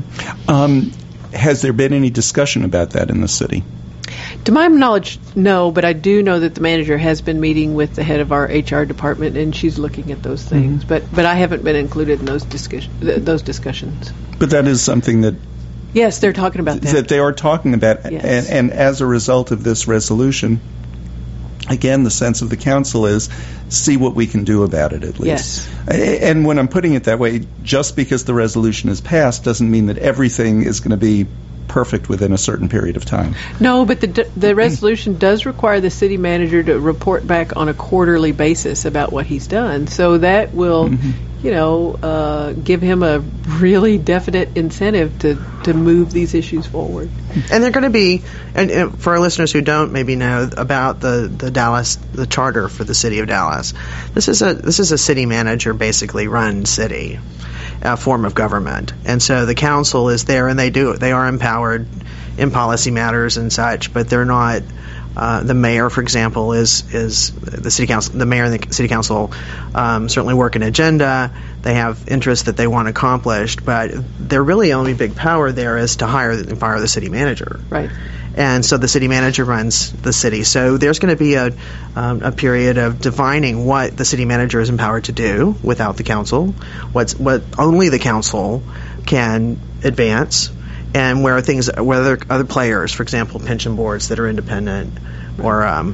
Um, has there been any discussion about that in the city? To my knowledge, no, but I do know that the manager has been meeting with the head of our H R department, and she's looking at those things. But but I haven't been included in those discussion th- those discussions. But that is something that Yes, they're talking about that. that they are talking about, Yes. and, and as a result of this resolution, again, the sense of the council is see what we can do about it at least. Yes. A- And when I'm putting it that way, just because the resolution is passed doesn't mean that everything is going to be perfect within a certain period of time. No, but the the resolution does require the city manager to report back on a quarterly basis about what he's done. So that will, you know, uh, give him a really definite incentive to, to move these issues forward. And they're going to be, and, and for our listeners who don't maybe know about the, the Dallas, the charter for the city of Dallas, this is a this is a city manager basically run city, uh, form of government, and so the council is there and they do they are empowered in policy matters and such, but they're not. Uh, the mayor, for example, is is the city council. The mayor and the city council um, certainly work an agenda. They have interests that they want accomplished, but their really only big power there is to hire and fire the city manager. Right. And so the city manager runs the city. So there's going to be a um, a period of defining what the city manager is empowered to do without the council, what's what only the council can advance, and where things, where other, other players, for example, pension boards that are independent, or um,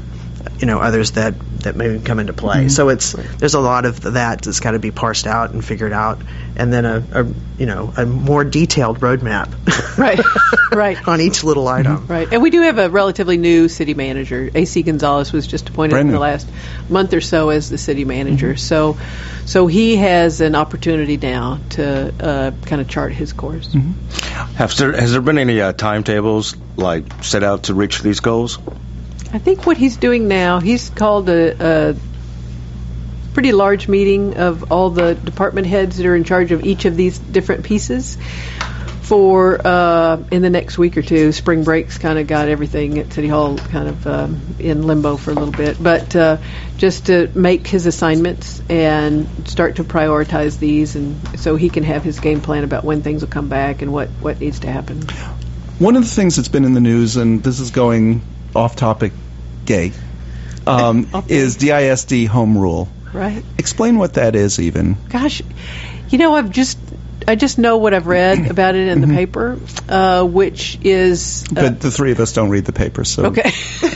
you know, others that, that may come into play. Mm-hmm. So it's there's a lot of that that's got to be parsed out and figured out, and then a, a you know a more detailed roadmap. Right, right. On each little item. Right. And we do have a relatively new city manager. A C Gonzalez was just appointed Brand in the new. last month or so as the city manager. Mm-hmm. So so he has an opportunity now to uh, kind of chart his course. Mm-hmm. Have there, has there been any uh, timetables like set out to reach these goals? I think what he's doing now, he's called a, a pretty large meeting of all the department heads that are in charge of each of these different pieces for uh, in the next week or two. Spring break's kind of got everything at City Hall kind of um, in limbo for a little bit, but uh, just to make his assignments and start to prioritize these, and so he can have his game plan about when things will come back and what, what needs to happen. One of the things that's been in the news, and this is going off topic, gay, um, Okay. is D I S D home rule. Right. Explain what that is, even. Gosh, you know, I've just I just know what I've read about it in the paper, uh, which is. Uh, But the three of us don't read the paper, so. Okay.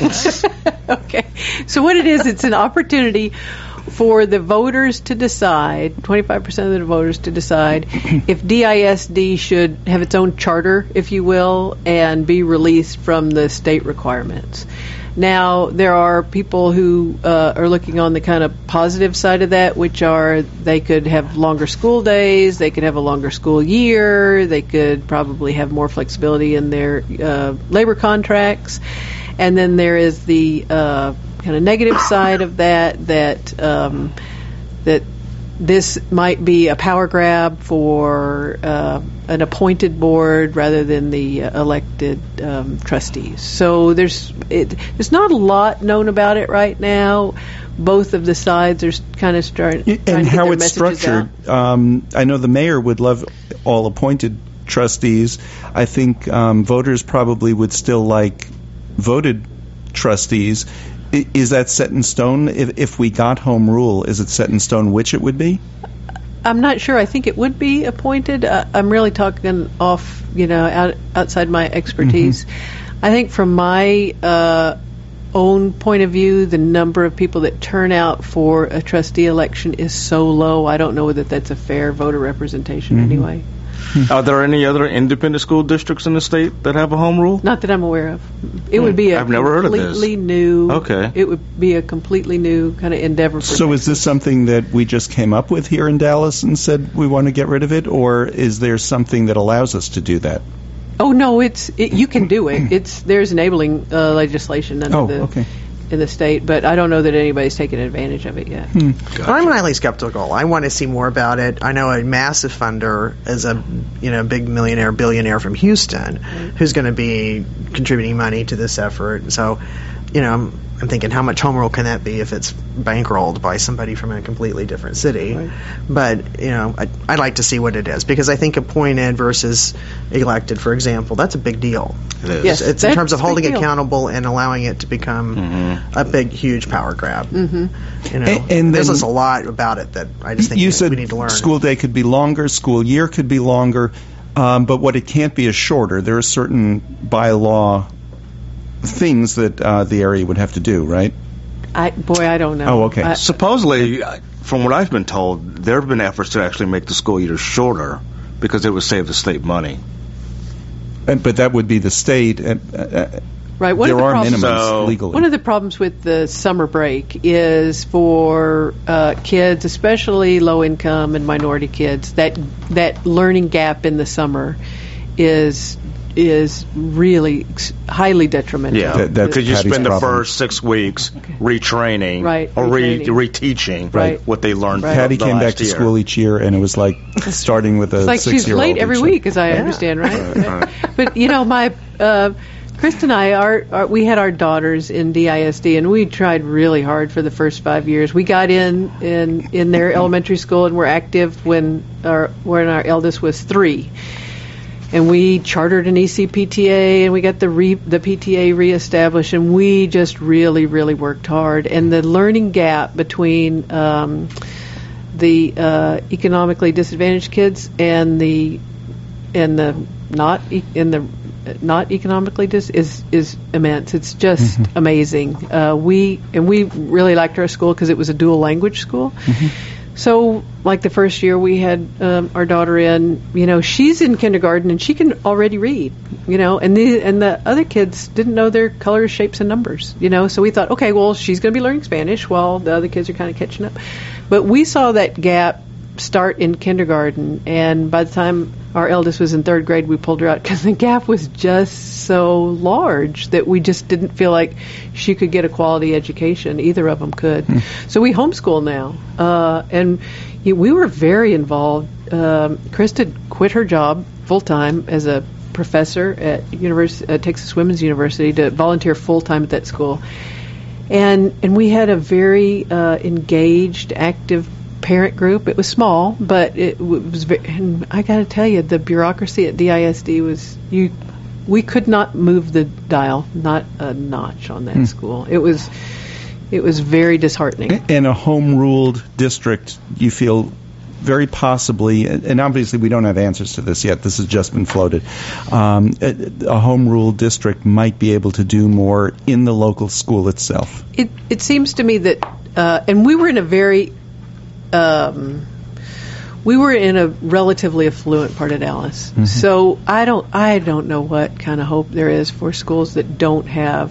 Okay. So what it is, it's an opportunity for the voters to decide, twenty-five percent of the voters to decide, if D I S D should have its own charter, if you will, and be released from the state requirements. Now, there are people who uh, are looking on the kind of positive side of that, which are they could have longer school days, they could have a longer school year, they could probably have more flexibility in their uh, labor contracts. And then there is the uh, kind of negative side of that, that um, that this might be a power grab for uh, an appointed board rather than the uh, elected um, trustees. So there's it, there's not a lot known about it right now. Both of the sides are kind of starting trying to And get how their it's messages structured. Um, I know the mayor would love all appointed trustees. I think um, voters probably would still like voted trustees. I- Is that set in stone? If, if we got home rule, is it set in stone which it would be? I'm not sure. I think it would be appointed. Uh, I'm really talking off, you know, out, outside my expertise. Mm-hmm. I think from my uh, own point of view, the number of people that turn out for a trustee election is so low. I don't know that that's a fair voter representation Mm-hmm. anyway. Are there any other independent school districts in the state that have a home rule? Not that I'm aware of. It would be a I've never heard of this. completely new. Okay. It would be a completely new kind of endeavor. For So is this something that we just came up with here in Dallas and said we want to get rid of it, or is there something that allows us to do that? Oh no, it's it, you can do it. It's there's enabling uh, legislation under Oh, the okay. in the state, but I don't know that anybody's taken advantage of it yet. I'm highly skeptical. I want to see more about it. I know a massive funder is a you know big millionaire, billionaire from Houston, who's going to be contributing money to this effort. So, you know, I'm, I'm thinking, how much home rule can that be if it's bankrolled by somebody from a completely different city? Right. But you know, I, I'd like to see what it is, because I think appointed versus elected, for example, that's a big deal. It is. Yes. It's in That's terms of a big holding deal. accountable and allowing it to become Mm-hmm. a big, huge power grab. Mm-hmm. You know, And- and there's then- just a lot about it that I just think You we, said we need to learn. school day could be longer, school year could be longer, um, but what it can't be is shorter. There are certain bylaw things that uh, the area would have to do, right? I boy, I don't know. Oh, okay. I, Supposedly, uh, from what I've been told, there have been efforts to actually make the school year shorter because it would save the state money. And, but that would be the state. And, uh, right. One there of the are problems, minimums So- legally. One of the problems with the summer break is for uh, kids, especially low income and minority kids, that that learning gap in the summer is is really ex- highly detrimental. Yeah, That- that's because you Patty's spend the problem. first six weeks retraining Right, or re- retraining. reteaching Right. what they learned. Right. Patty the came last back to year. school each year, and it was like starting with a It's like she's six-year-old. late every each- week, as I Yeah. understand, right? Right, right. But you know, my uh, Chris and I, our, our we had our daughters in D I S D, and we tried really hard for the first five years. We got in in in their elementary school and were active when our when our eldest was three. And we chartered an E C P T A, and we got the re, the P T A reestablished, and we just really, really worked hard. And the learning gap between um, the uh, economically disadvantaged kids and the and the not e- in the not economically dis- is is immense. It's just mm-hmm. amazing. Uh, we and we really liked our school because it was a dual language school. Mm-hmm. So, like the first year we had um, our daughter in, you know, she's in kindergarten and she can already read, you know, and the and the other kids didn't know their colors, shapes, and numbers, you know. So we thought, okay, well, she's going to be learning Spanish while the other kids are kind of catching up. But we saw that gap start in kindergarten, and by the time our eldest was in third grade, we pulled her out because the gap was just so large that we just didn't feel like she could get a quality education. Either of them could. Hmm. So we homeschool now, uh, and you know, we were very involved. Um, Krista quit her job full time as a professor at Univers- uh, Texas Women's University to volunteer full time at that school, and and we had a very uh, engaged, active parent group. It was small, but it was very, and I got to tell you, the bureaucracy at D I S D was, you we could not move the dial, not a notch on that hmm. school. It was it was very disheartening. In a home-ruled district, you feel very possibly, and obviously we don't have answers to this yet, this has just been floated, um, a, a home-ruled district might be able to do more in the local school itself. It, it seems to me that, uh, and we were in a very Um, we were in a relatively affluent part of Dallas, mm-hmm. so I don't I don't know what kind of hope there is for schools that don't have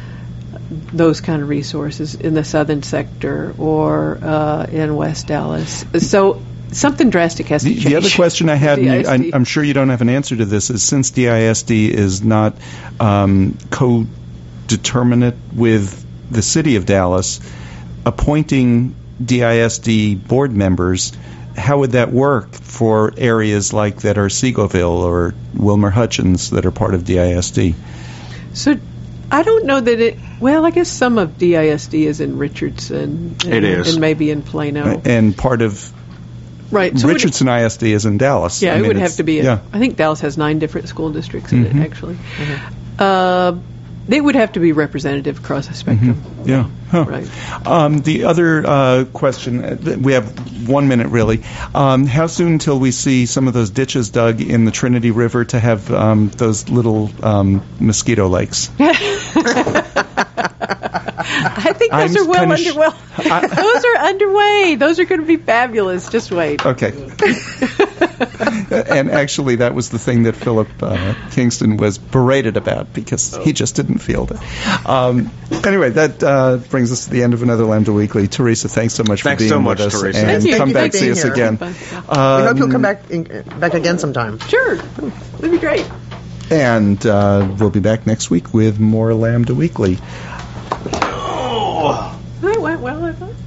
those kind of resources in the southern sector or uh, in West Dallas. So something drastic has to the, change. The other question I had, and I, I'm sure you don't have an answer to this, is since D I S D is not um, co-determinate with the city of Dallas, appointing D I S D board members, how would that work for areas like that are Seagoville or Wilmer Hutchins that are part of D I S D? So I don't know that it, well, I guess some of D I S D is in Richardson. And, it is. And maybe in Plano. And part of right. So Richardson I S D is in Dallas. Yeah, I it mean, would have to be. A, yeah. I think Dallas has nine different school districts in mm-hmm. it, actually. Mm-hmm. Uh, They would have to be representative across the spectrum. Mm-hmm. Yeah. Huh. Right. Um, the other uh, question, we have one minute really. Um, how soon till we see some of those ditches dug in the Trinity River to have um, those little um, mosquito lakes? I think those I'm are well sh- under well. I, those are underway. Those are going to be fabulous. Just wait. Okay. And actually, that was the thing that Philip uh, Kingston was berated about because he just didn't field it. Um, anyway, that uh, brings us to the end of another Lambda Weekly. Teresa, thanks so much thanks for being so much, with us. Teresa. And Thank you. come Thank back, you see us here. again. Um, we hope you'll come back in, back again sometime. Sure. That'd be great. And uh, we'll be back next week with more Lambda Weekly. That went well, I thought.